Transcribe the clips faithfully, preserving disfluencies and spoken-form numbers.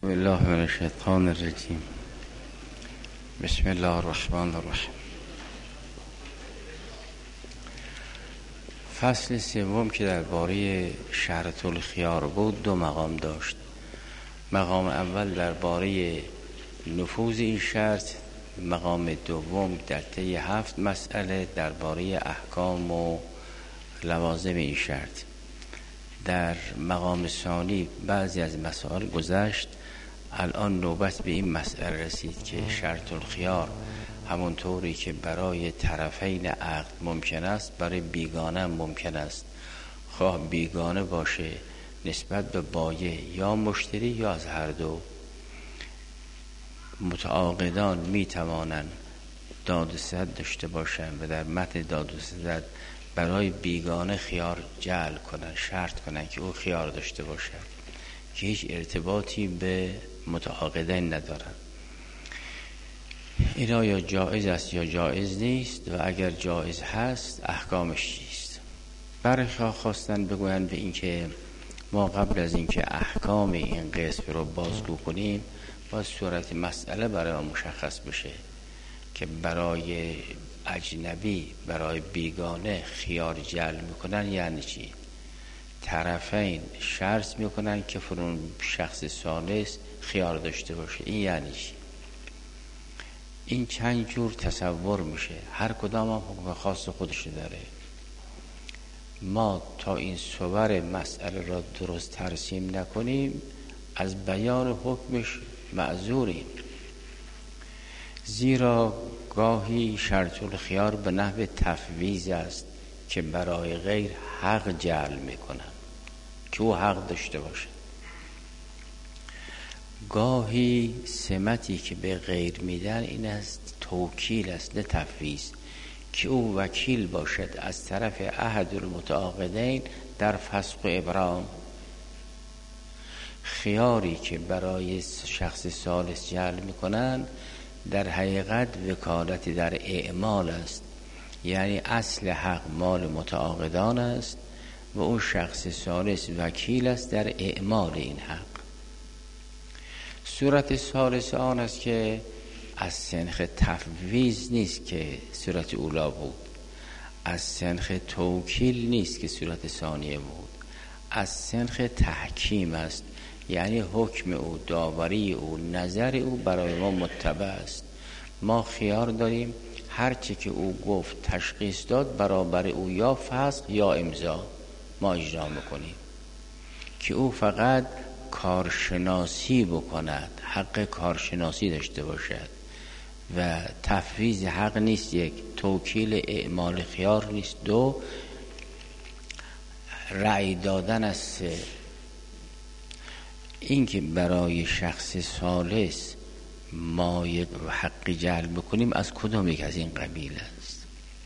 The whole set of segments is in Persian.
بالله من الشیطان الرجیم. بسم الله الرحمن الرحیم. فصل سوم که درباره شرط الخیار بود دو مقام داشت. مقام اول درباره نفوذ این شرط، مقام دوم در طی هفت مسئله درباره احکام و لوازم این شرط. در مقام ثانی بعضی از مسائل گذشت، الان نوبت به این مسئله رسید که شرط الخیار همونطوری که برای طرفین عقد ممکن است برای بیگانه ممکن است، خواه بیگانه باشه نسبت به بایع یا مشتری یا از هر دو. متعاقدان می توانند داد و ستد داشته باشند و در متن داد و ستد برای بیگانه خیار جعل کنن، شرط کنن که او خیار داشته باشد که هیچ ارتباطی به متعاقدین ندارن. اینا یا جایز است یا جایز نیست و اگر جایز هست احکامش چیست. برخی خواستن بگویند به این که ما قبل از اینکه احکام این قسم رو بازگو کنیم باید صورت مسئله برای ما مشخص بشه که برای اجنبی برای بیگانه خیار جعل میکنن یعنی چی؟ طرفین شرط میکنن که فرون شخص ثالث خیار داشته باشه، این یعنی چی؟ این چند جور تصور میشه، هر کدام هم حکم خاص خودش داره. ما تا این صور مسئله را درست ترسیم نکنیم از بیان حکمش معذوریم، زیرا گاهی شرط الخیار به نحو تفویض است که برای غیر حق جعل میکنن که او حق داشته باشه. گاهی سمتی که به غیر میدن این است توکیل است، نه تفویض، که او وکیل باشد از طرف احد المتعاقدین در فسخ و ابرام. خیاری که برای شخص ثالث جعل میکنن در حقیقت وکالتی در اعمال است، یعنی اصل حق مال متعاقدان است و اون شخص ثالث وکیل است در اعمال این حق. صورت ثالث آن است که از سنخ تفویض نیست که صورت اولا بود، از سنخ توکیل نیست که صورت ثانیه بود، از سنخ تحکیم است، یعنی حکم او، داوری او، نظر او برای ما متبع است. ما خیار داریم هرچی که او گفت تشخیص داد برابر او یا فسخ یا امضا ما اجرا میکنیم، که او فقط کارشناسی بکند، حق کارشناسی داشته باشد و تفویض حق نیست. یک، توکیل اعمال خیار نیست. دو، رأی دادن است. این که برای شخص ثالث ما یک حق جعل بکنیم از کدام یک از این قبیل است؟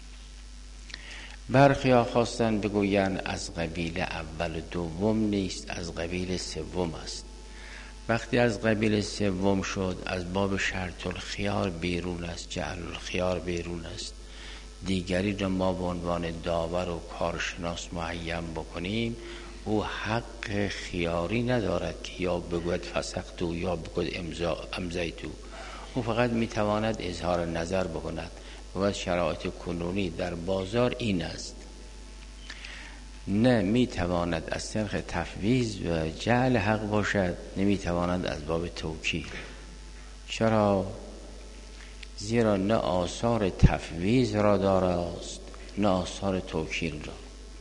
برخی ها خواستن بگوین از قبیل اول و دوم نیست، از قبیل سوم است. وقتی از قبیل سوم شد از باب شرط الخیار بیرون است، جعل الخیار بیرون است. دیگری را ما به عنوان داور و کارشناس معین بکنیم، او حق خیاری ندارد که یا بگوید فسختو یا بگوید امضا امضیتو. او فقط میتواند اظهار نظر بکند و شرایط کنونی در بازار این است. نه میتواند از سنخ تفویض و جعل حق باشد، نمیتواند از باب توکیل. چرا؟ زیرا نه آثار تفویض را داراست نه آثار توکیل را.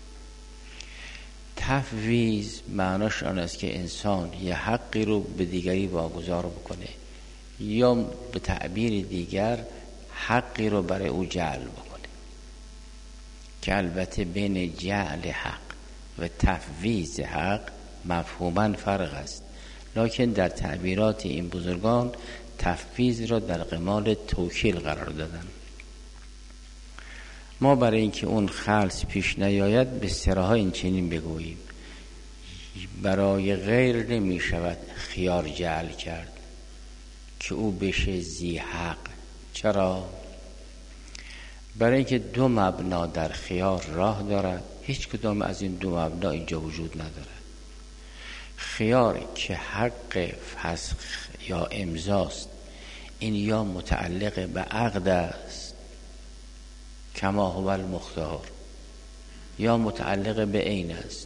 تفویض معناش آن است که انسان یه حقی رو به دیگری واگذار بکنه یا به تعبیر دیگر حقی رو برای او جعل بکنه، که البته بین جعل حق و تفویض حق مفهوماً فرق است، لکن در تعبیرات این بزرگان تفویض را در قمال توکیل قرار دادن. ما برای اینکه اون خلص پیش نیاید به سراها این چنین بگوییم: برای غیر نمی شود خیار جعل کرد که او بشه ذی حق. چرا؟ برای اینکه دو مبنا در خیار راه دارد، هیچ کدام از این دو مبنا اینجا وجود ندارد. خیار که حق فسخ یا امضاست، این یا متعلق به عقد است کما هو المختار، یا متعلق به عین است.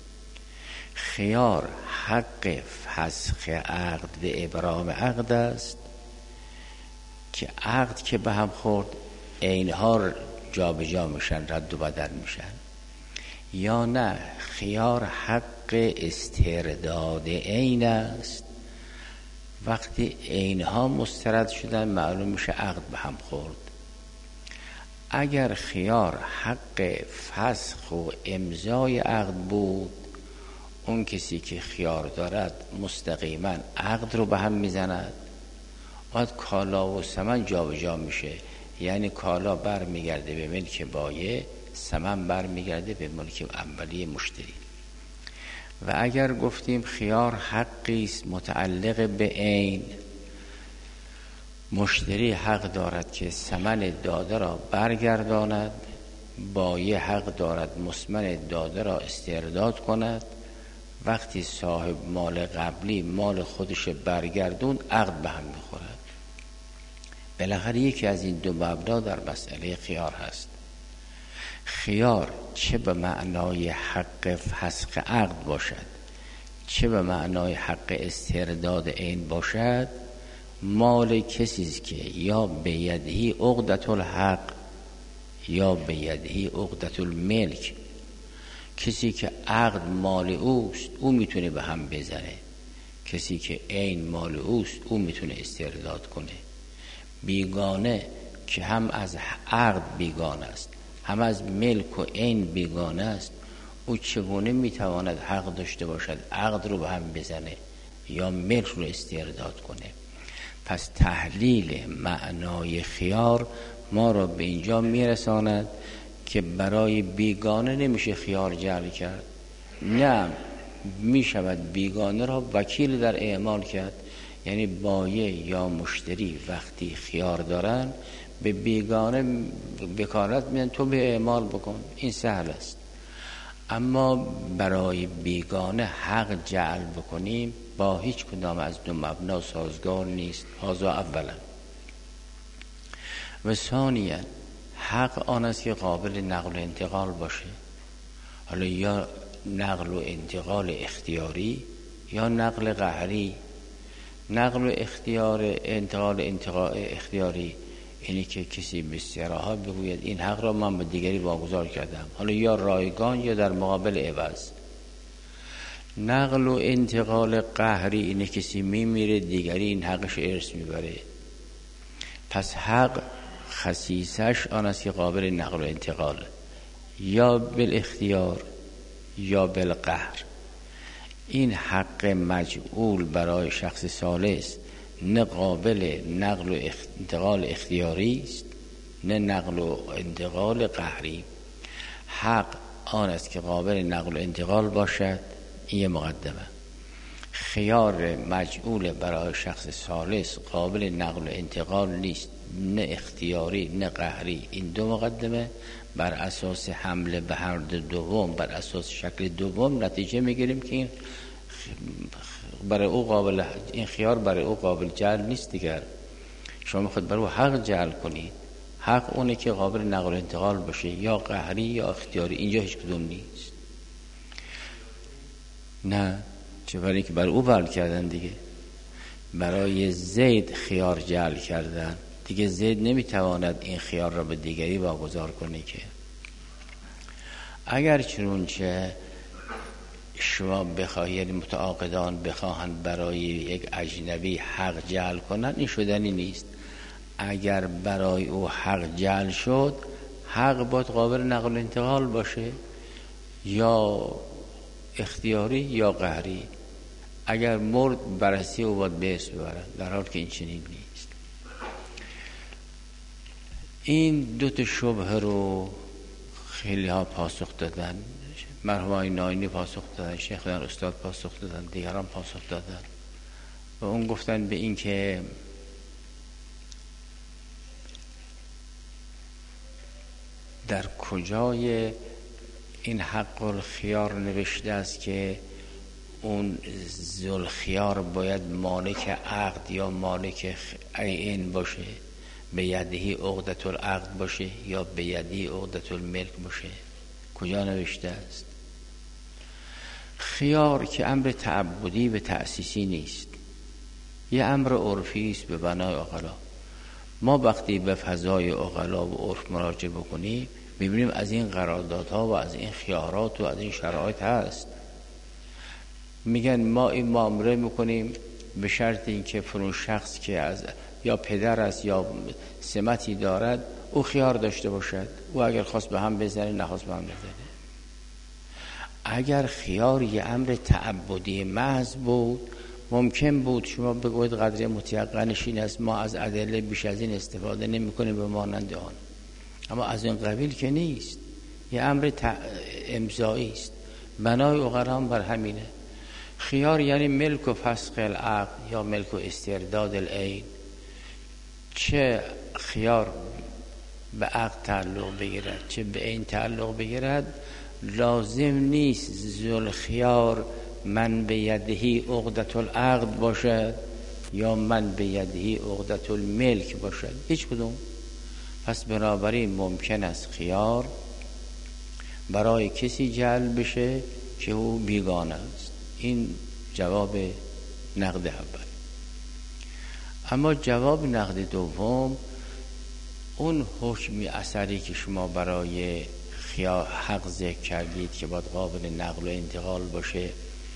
خیار حق فسخ عقد به ابرام عقد است که عقد که به هم خورد عینها جا به جا میشن، رد و بدل میشن. یا نه، خیار حق استرداد عین است، وقتی عینها مسترد شدن معلوم میشه عقد به هم خورد. اگر خیار حق فسخ و امضای عقد بود، اون کسی که خیار دارد مستقیما عقد رو به هم میزند، بعد کالا و ثمن جا به جا میشه، یعنی کالا بر میگرده به ملک بایع، ثمن بر میگرده به ملک اولیه مشتری. و اگر گفتیم خیار حقی است متعلق به عین، مشتری حق دارد که ثمن داده را برگرداند، بایع حق دارد مثمن داده را استرداد کند. وقتی صاحب مال قبلی مال خودش برگردون، عقد به هم میخورد. بالاخره یکی از این دو مبنا در مسئله خیار هست. خیار چه به معنای حق فسخ عقد باشد، چه به معنای حق استرداد عین باشد، مال کسی است که یا به یدهی عقدة الحق یا به یدهی عقدة الملک. کسی که عقد مال اوست او میتونه به هم بزنه، کسی که عین مال اوست او میتونه استرداد کنه. بیگانه که هم از عقد بیگانه است هم از ملک و عین بیگانه است، او چگونه میتواند حق داشته باشد عقد رو به هم بزنه یا ملک رو استرداد کنه؟ پس تحلیل معنای خیار ما را به اینجا میرساند که برای بیگانه نمیشه خیار جعل کرد، نه میشود بیگانه را وکیل در اعمال کرد. یعنی بایع یا مشتری وقتی خیار دارن به بیگانه وکالت میدن تو به اعمال بکن، این سهل است. اما برای بیگانه حق جعل بکنیم با هیچ کدام از دو مبنا سازگار نیست. هذا اولا. و ثانیا حق آن است که قابل نقل و انتقال باشه، حالا یا نقل و انتقال اختیاری یا نقل قهری. نقل و اختیار انتقال انتقال اختیاری اینی که کسی به صراحت بگوید این حق را من به دیگری واگذار کردم، حالا یا رایگان یا در مقابل عوض. نقل و انتقال قهری اینه کسی میمیره دیگری این حقش ارث میبره. پس حق خصیصش آن است که قابل نقل و انتقال، یا بالاختیار یا بالقهر. این حق مجعول برای شخص ثالث نه قابل نقل و انتقال اختیاری است نه نقل و انتقال قهری. حق آن است که قابل نقل و انتقال باشد، این مقدمه. خیار مجعول برای شخص ثالث قابل نقل و انتقال نیست، نه اختیاری نه قهری، این دو مقدمه. بر اساس حمله به هر دوم، بر اساس شکل دوم نتیجه میگیریم که این برای او قابل، این خیار برای او قابل جعل نیست دیگر. شما میخواید برای او حق جعل کنید، حق اونه که قابل نقل و انتقال باشه، یا قهری یا اختیاری، اینجا هیچ کدوم نیست. نه، چه برای که برای او بل کردن دیگه. برای زید خیار جعل کردن دیگه، زید نمیتواند این خیار را به دیگری واگذار کنه. که اگر چنونچه شما بخواهید متعاقدان بخواهند برای یک اجنبی حق جعل کنند، این شدنی نیست. اگر برای او حق جعل شد، حق باید قابل نقل و انتقال باشه، یا اختیاری یا قهری. اگر مرد بررسی او باید به اسم ببرن، در حال که این چنین نیست. این دو تا شبهه رو خیلی ها پاسخ دادن. مرحوم آقای ناینی پاسخ دادن، شیخ در استاد پاسخ دادن، دیگران پاسخ دادن و اون گفتن به این که در کجای این حق الخیار نوشته است که اون ذوالخیار باید مالک عقد یا مالک عین باشه، به یدهی عقدة العقد باشه یا به یدهی عقدة الملک باشه؟ کجا نوشته است؟ خیار که امر تعبدی به تأسیسی نیست، یه امر عرفی است به بنای عقلا. ما وقتی به فضای عقلا و عرف مراجعه بکنیم میبینیم از این قراردادها و از این خیارات و از این شرایط هست. میگن ما این معامله میکنیم به شرط اینکه فلان شخص که از یا پدر است یا سمتی دارد او خیار داشته باشد، او اگر خواست به هم بزنه نخواست به هم بزنه. اگر خیار یه امر تعبدی محض بود ممکن بود شما بگوید قدر متیقنش این است، ما از ادله بیش از این استفاده نمی کنیم به مانند آن. اما از این قبیل که نیست، یه امر ت... امضایی است. بنای عقلا بر همینه. خیار یعنی ملک و فسخ العقد یا ملک و استرداد العین. چه خیار به عقد تعلق بگیرد چه به عین تعلق بگیرد، لازم نیست ذوالخیار من به یدهی عقدة العقد باشد یا من به یدهی عقدة الملک باشد، هیچ کدوم. پس بنابراین ممکن است خیار برای کسی جلب بشه که او بیگانه است. این جواب نقد اول. اما جواب نقد دوم، اون حکمی اثری که شما برای خیار حق ذکر کردید که باید قابل نقل و انتقال باشه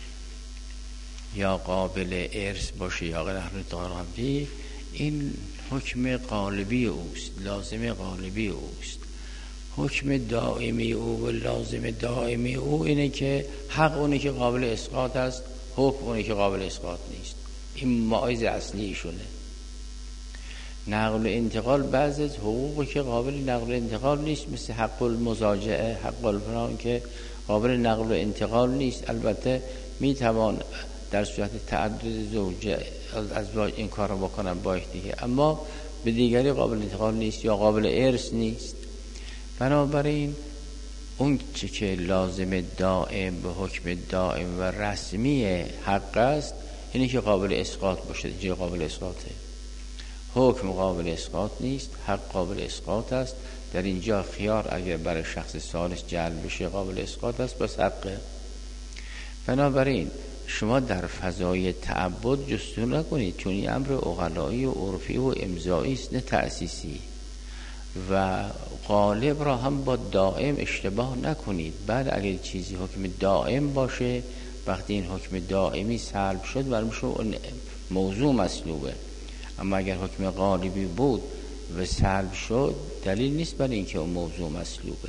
یا قابل ارث باشه یا قابل نقل و انتقال باشه، این حکم غالبی اوست، لازم غالبی اوست. حکم دائمی او و لازم دائمی او اینه که حق اونه که قابل اسقاط است، حکم اونه که قابل اسقاط نیست. این مایز اصلی ایشونه. نقل و انتقال بعضی از حقوقی که قابل نقل و انتقال نیست، مثل حق المزاجعه، حق الفلان که قابل نقل و انتقال نیست. البته میتوان در صورت تعدد زوجه ازواج این کار رو بکنن با یکدیگه، اما به دیگری قابل انتقال نیست یا قابل ارث نیست. بنابراین اون چه که لازم دائم به حکم دائم و رسمی حق است اینه که قابل اسقاط باشه، جای قابل اسقاطه. حکم قابل اسقاط نیست، حق قابل اسقاط است. در اینجا خیار اگر برای شخص ثالث جلب بشه قابل اسقاط است، بس حقه. بنابراین شما در فضای تعبد جستجو نکنید، چون این امر عقلایی و عرفی و امضایی است نه تأسیسی. و غالب را هم با دائم اشتباه نکنید. بعد اگر چیزی حکم دائم باشه، وقتی این حکم دائمی سلب شد برمیشه موضوع مسلوبه. اما اگر حکم غالبی بود و سلب شد دلیل نیست برای اینکه اون موضوع مسلوبه.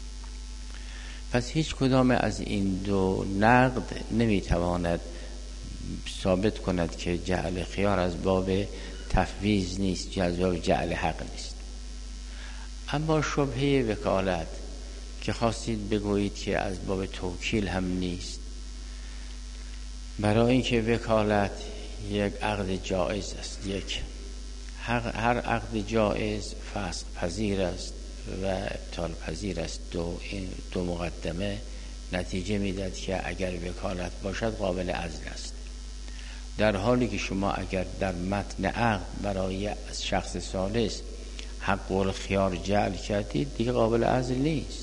پس هیچ کدام از این دو نقد نمیتواند ثابت کند که جعل خیار از باب تفویض نیست یا از باب جعل حق نیست. اما شبهه وکالت که خواستید بگویید که از باب توکیل هم نیست، برای اینکه وکالت یک عقد جائز است، یک هر عقد جائز فسخ پذیر است و ابطال پذیر است. دو این دو مقدمه نتیجه میداد که اگر وکالت باشد قابل عزل است، در حالی که شما اگر در متن عقد برای از شخص ثالث حق الخیار جعل کردید دیگه قابل عزل نیست.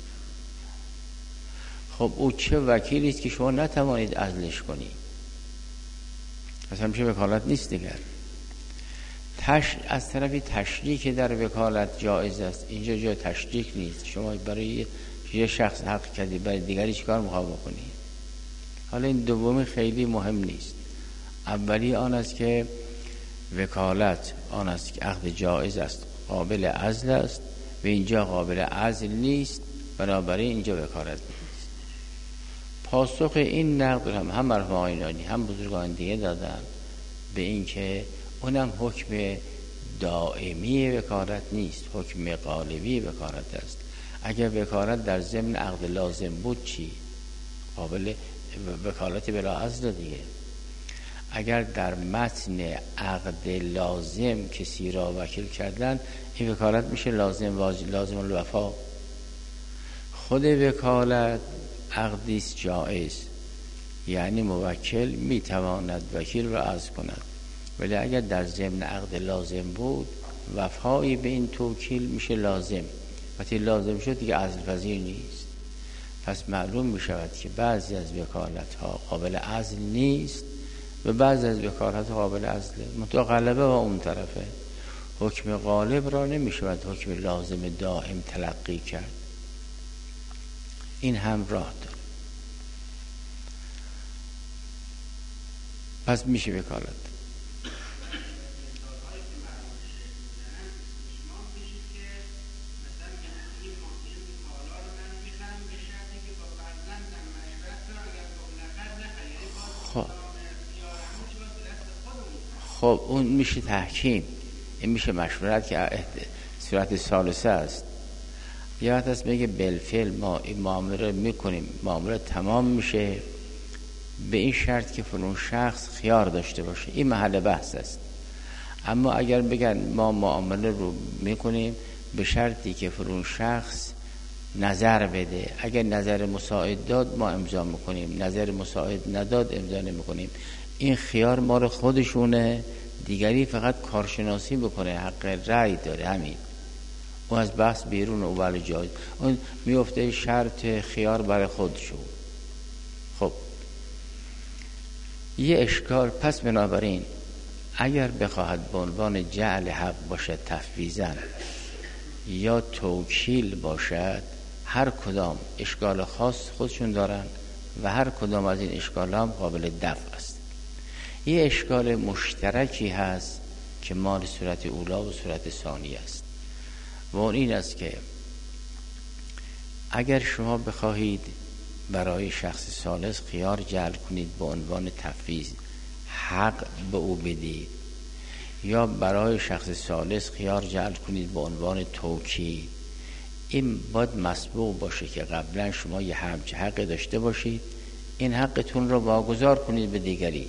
خب او چه وکیلی است که شما نتوانید عزلش کنید؟ اصلا میشه وکالت نیست دیگر. تش... از طرفی تشریک در وکالت جایز است، اینجا جای تشریک نیست. شما برای یه شخص حق کردی برای دیگری چیکار میخواد بکنی؟ حالا این دومی خیلی مهم نیست. اولی آن است که وکالت آن است که عقد جایز است، قابل عزل است و اینجا قابل عزل نیست، بنابراین اینجا وکالت نیست. پاسخ این نقد هم هم مرحوم آینانی هم بزرگان دیگه دادن به این که اونم حکم دائمی وکالت نیست، حکم غالبی وکالت است. اگر وکالت در ضمن عقد لازم بود چی؟ قابل وکالت بلا عزل دیگه. اگر در متن عقد لازم کسی را وکیل کردن، این وکالت میشه لازم واجب لازم الوفا. خود وکالت عقدی است جائز یعنی موکل میتواند وکیل را عزل کند، ولی اگر در ضمن عقد لازم بود وفایی به این توکیل میشه لازم. وقتی لازم شد دیگه عزل پذیر نیست. پس معلوم میشود که بعضی از وکالت ها قابل عزل نیست و بعضی از وکالت ها قابل عزله. منتها غلبه و اون طرفه. حکم غالب را نمیشود حکم لازم دائم تلقی کرد. این هم راه داره. پس میشه وکالت. خب خب اون میشه تحکیم، این میشه مشورت که صورت ثالثه است. یه وقت هست میگه بالفعل ما این معامله میکنیم، معامله تمام میشه به این شرط که فلان شخص خیار داشته باشه، این محل بحث است. اما اگر بگن ما معامله رو میکنیم به شرطی که فلان شخص نظر بده، اگر نظر مساعد داد ما امضا میکنیم، نظر مساعد نداد امضا نمیکنیم، این خیار مال خودشونه، دیگری فقط کارشناسی بکنه، حق رأی داره، همین. اون از بحث بیرون و ولی جایز، اون میفته شرط خیار برای خودشون. خب یه اشکال. پس بنابراین اگر بخواهد به عنوان جعل حق باشد تفویضاً یا توکیل باشد، هر کدام اشکال خاص خودشون دارن و هر کدام از این اشکال هم قابل دفع است. یه اشکال مشترکی هست که مال صورت اولا و صورت ثانی است و اون این است که اگر شما بخواهید برای شخص ثالث خیار جعل کنید به عنوان تفویض، حق به او بدید، یا برای شخص ثالث خیار جعل کنید به عنوان توکیل، این باید مسبوق باشه که قبلا شما یه همچه حق داشته باشید، این حقتون رو واگذار کنید به دیگری.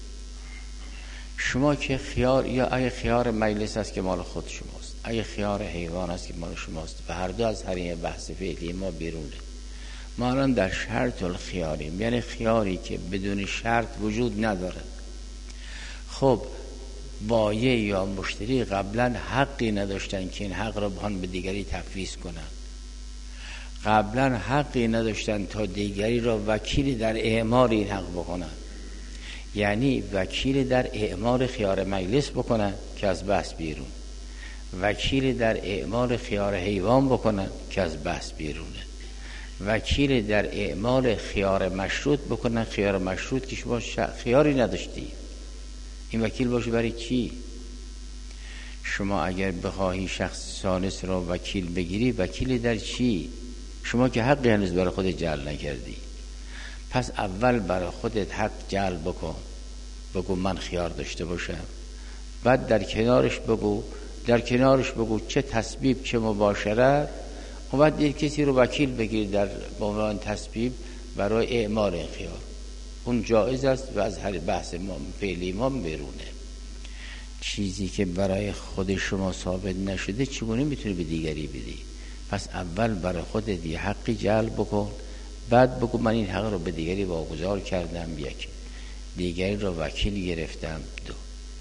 شما که خیار، یا اگه خیار مجلس است که مال خود شماست، اگه خیار حیوان است که مال شماست و هر دو از حریم بحث فعلی ما بیرونه، ما الان در شرط الخیاریم، یعنی خیاری که بدون شرط وجود نداره. خب بایع یا مشتری قبلا حقی نداشتن که این حق را بخوان به دیگری تفویض کنن، قبلا حقی نداشتن تا دیگری را وکیل در اعمال این حق بکنن، یعنی وکیل در اعمال خیار مجلس بکنن که از بحث بیرون، وکیل در اعمال خیار حیوان بکنن که از بحث بیرونه، وکیل در اعمال خیار مشروط بکنن، خیار مشروط که شما خیاری نداشتی، این وکیل باشه برای چی؟ شما اگر بخواهی شخص ثالث را وکیل بگیری، وکیل در چی؟ شما که حقی هنوز برای خودت جعل نکردی. پس اول برای خودت حق جعل بکن، بگو من خیار داشته باشم، بعد در کنارش بگو در کنارش بگو چه تسبیب چه مباشرت، و بعد دیر کسی رو وکیل بگیر در عنوان تسبیب برای اعمال این خیار، اون جایز است و از هر بحث ما فعلی ما بیرونه. چیزی که برای خود شما ثابت نشده چگونه میتونی به دیگری بدی؟ پس اول برای خودت یه حقی جعل بکن، بعد بگو من این حق رو به دیگری واگذار کردم، یک دیگری رو وکیل گرفتم، دو.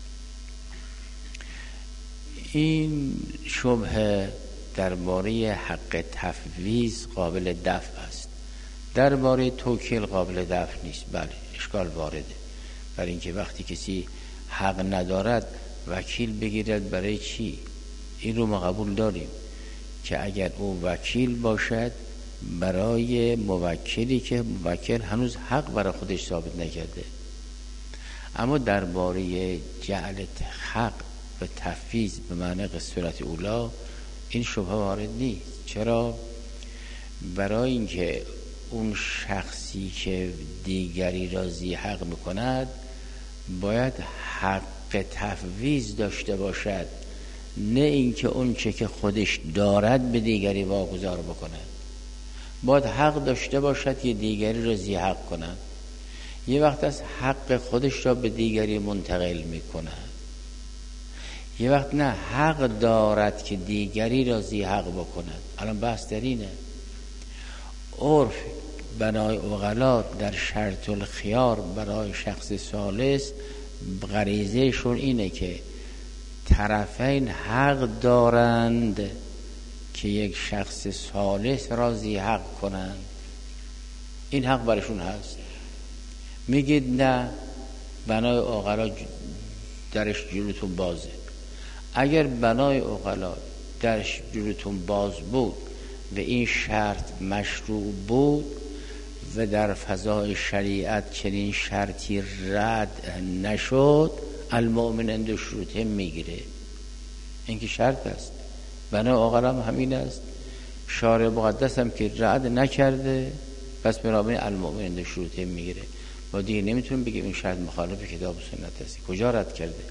این شبهه درباره حق تفویض قابل دفع است، درباره توکیل قابل دفع نیست. بله اشکال وارده، برای اینکه وقتی کسی حق ندارد وکیل بگیرد برای چی؟ این رو ما قبول داریم که اگر او وکیل باشد برای موکلی که موکل هنوز حق برای خودش ثابت نکرده. اما درباره جعل حق و تفویض به معنی صورت اولا این شبهه وارد نیست. چرا؟ برای اینکه اون شخصی که دیگری را ذی حق میکند باید حق تفویض داشته باشد، نه اینکه اون چه که خودش دارد به دیگری واگذار بکند. باید حق داشته باشد که دیگری را ذی حق کند. یه وقت از حق خودش را به دیگری منتقل میکند، یه وقت نه حق دارد که دیگری را ذی حق بکند. الان بحث در اینه. عرف بنای عقلا در شرط الخیار برای شخص ثالث غریزه شون اینه که طرفین حق دارند که یک شخص ثالث را ذی حق کنند. این حق برشون هست. میگید نه بنای عقلا درش جلوتون بازه. اگر بنای عقلا درش جلوتون باز بود و این شرط مشروع بود و در فضای شریعت چنین شرطی رد نشد، المؤمن عند شروطه میگیره. این که شرط است. بنای عقلا هم همین است. شارع مقدس هم که رد نکرده، پس بنابراین المؤمن عند شروطه میگیره. با دیگه نمیتونیم بگیم این شرط مخالف کتاب و سنت است. کجا رد کرده؟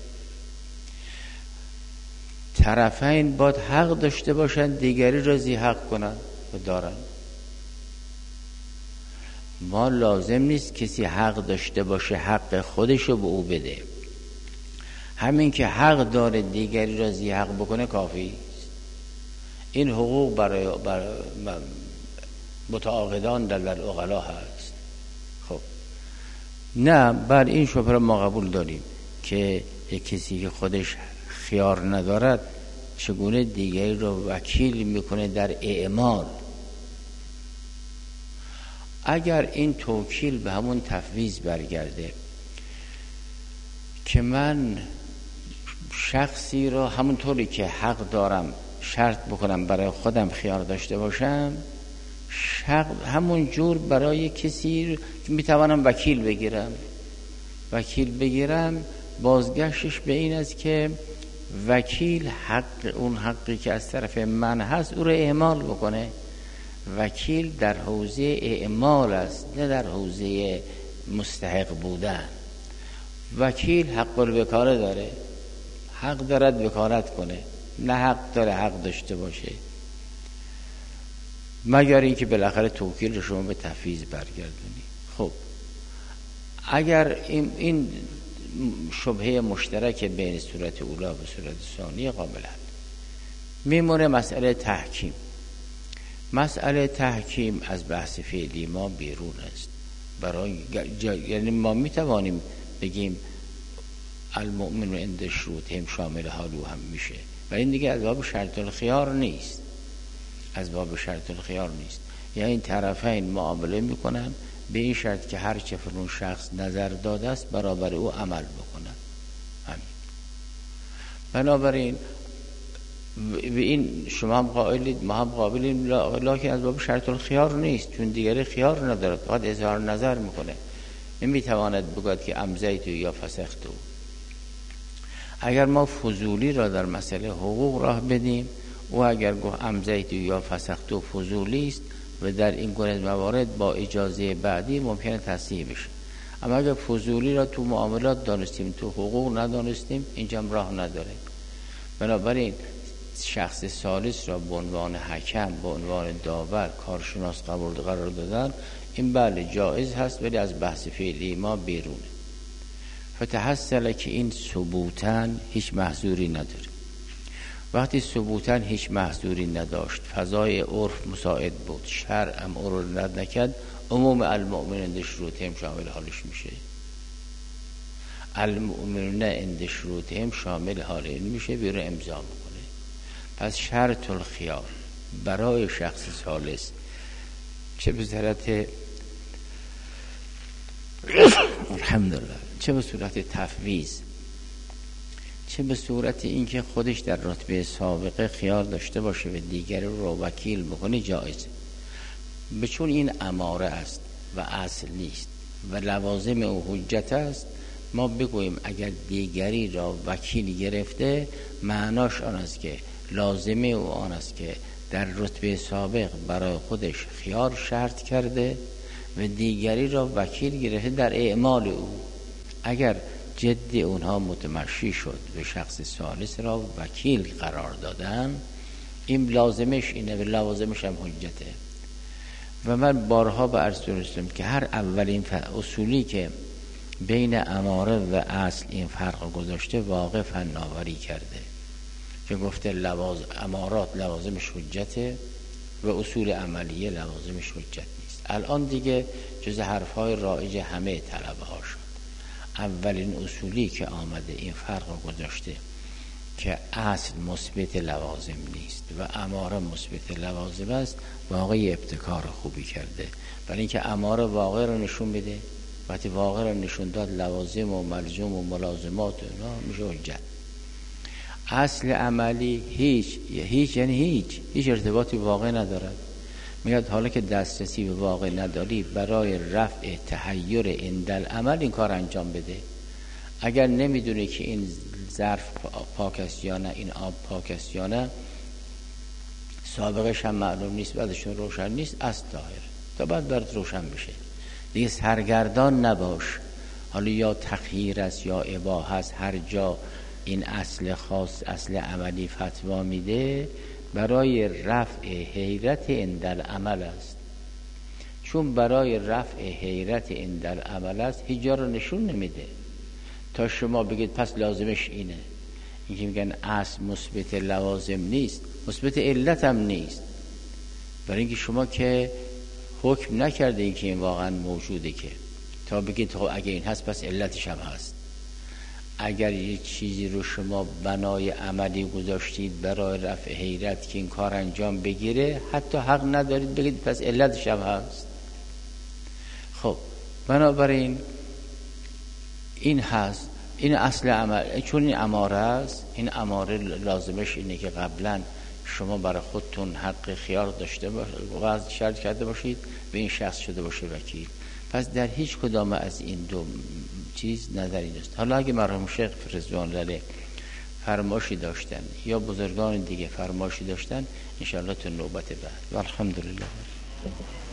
طرفین باید حق داشته باشن دیگری را ذی حق کنن و دارن. ما لازم نیست کسی حق داشته باشه حق خودشو به او بده. همین که حق داره دیگری را ذی حق بکنه کافی است. این حقوق برای, برای متعاقدان در در عقلا هست. خب نه، بر این شبهه را ما قبول داریم که یک کسی که خودش خیار ندارد چگونه دیگری رو وکیل میکنه در اعمال. اگر این توکیل به همون تفویض برگرده که من شخصی رو همونطوری که حق دارم شرط بکنم برای خودم خیار داشته باشم، همون جور برای کسی میتوانم وکیل بگیرم. وکیل بگیرم بازگشتش به این است که وکیل حق اون حقی که از طرف من هست او رو اعمال بکنه. وکیل در حوزه اعمال است، نه در حوزه مستحق بودن. وکیل حق الوکاله داره، حق دارد وکالت کنه، نه حق داره حق داشته باشه، مگر اینکه بالاخره توکیل رو شما به تفویض برگردونی. خب اگر این, این شبهه مشترک بین صورت اولا و صورت ثانیه قابل حل. میمونه مسئله تحکیم. مسئله تحکیم از بحث فعلی ما بیرون است. برای یعنی ما میتوانیم بگیم المؤمن عند شروطهم شامل حالو هم میشه، ولی این دیگه از باب شرط الخیار نیست. از باب شرط الخیار نیست. یعنی این طرفین معامله میکنن به این شرط که هر چه فرون شخص نظر داده است برابر او عمل بکنن. همین. بنابراین و این شما هم قائلید ما هم قابلیم، لکن از باب شرط الخیار نیست، چون دیگری خیار ندارد، فقط اظهار نظر میکنه. نمیتواند بگوید که امضیت یا فسخت. اگر ما فضولی را در مسئله حقوق راه بدیم، او اگر گفت امضیت یا فسخت فضولی است و در این گونه موارد با اجازه بعدی ممکنه تصحیح بشه. اما اگر فضولی را تو معاملات دانستیم تو حقوق ندانستیم، اینجا راه نداره. بنابراین شخص ثالث را به عنوان حکم، به عنوان داور، کارشناس قبول قرار دادن، این بله جایز هست، ولی از بحث فعلی ما بیرونه. فتحصل که این ثبوتن هیچ محظوری نداره. وقتی ثبوتن هیچ محظوری نداشت، فضای عرف مساعد بود، شرع هم او رو رد نکرد، عموم المؤمنین عند شروطهم شامل حالش میشه. المؤمنین عند شروطهم شامل حال این میشه، بیرون امضا میکنه. پس شرط الخیار برای شخص ثالث چه به صورت الحمدلله چه به صورت تفویض، چه به صورت اینکه خودش در رتبه سابقه خیار داشته باشه و دیگری رو وکیل بکنه جایزه. بچون این اماره است و اصل نیست و لوازم او حجت است، ما بگوییم اگر دیگری را وکیل گرفته معناش آن است که لازمه او آن است که در رتبه سابق برای خودش خیار شرط کرده و دیگری را وکیل گرفته در اعمال او. اگر جد اونها متمشی شد و شخص ثالث را وکیل قرار دادن، این لازمش اینه و لازمش هم حجته. و من بارها به عرض رسیدم که هر اولین اصولی که بین اماره و اصل این فرق گذاشته واقع فناوری کرده که گفته لواز امارات لوازمش حجته و اصول عملیه لوازمش حجت نیست. الان دیگه جز حرفهای رایج همه طلبه ها شد. اولین اصولی که آمده این فرق رو گذاشته که اصل مثبت لوازم نیست و اماره مثبت لوازم است، واقعی ابتکار خوبی کرده، برای اینکه اماره واقع رو نشون بده. وقتی واقع رو نشون داد لوازم و ملزوم و ملازمات و اینا میشه حجت. اصل عملی هیچ هیچ یعنی هیچ هیچ ارتباطی واقع ندارد. میاد حالا که دسترسی به واقع نداری، برای رفع تحیر اندل عمل این کار انجام بده. اگر نمیدونه که این ظرف پاک است یا نه، این آب پاک است یا نه، سابقش هم معلوم نیست، بعدشون روشن نیست، اصل طاهره تا بعد برات روشن بشه. دیگه سرگردان نباش. حالا یا تخییر است یا اباحه است، هر جا این اصل خاص اصل عملی فتوا میده برای رفع حیرت اندل عمل است. چون برای رفع حیرت اندل عمل است، هیچ جا رو نشون نمیده تا شما بگید پس لازمش اینه. اینکه میگن اصل مثبت لوازم نیست، مثبت علت هم نیست، برای اینکه شما که حکم نکرده این که این واقعا موجوده که تا بگید خب اگه این هست پس علتش هم هست. اگر یک چیزی رو شما بنای عملی گذاشتید برای رفع حیرت که این کار انجام بگیره، حتی حق ندارید بگید پس علتش هم هست. خب بنابراین این هست، این اصل عمل. چون این اماره است، این اماره لازمش اینه که قبلا شما برای خودتون حق خیار داشته باشید، شرط کرده باشید، به این شخص شده باشه وکیل. پس در هیچ کدام از این دو چیز نظری نیست. حالا اگه مرحوم شیخ رضوان الله فرمایشی داشتن یا بزرگان دیگه فرمایشی داشتن، انشاءالله تو نوبت بعد. والحمدلله.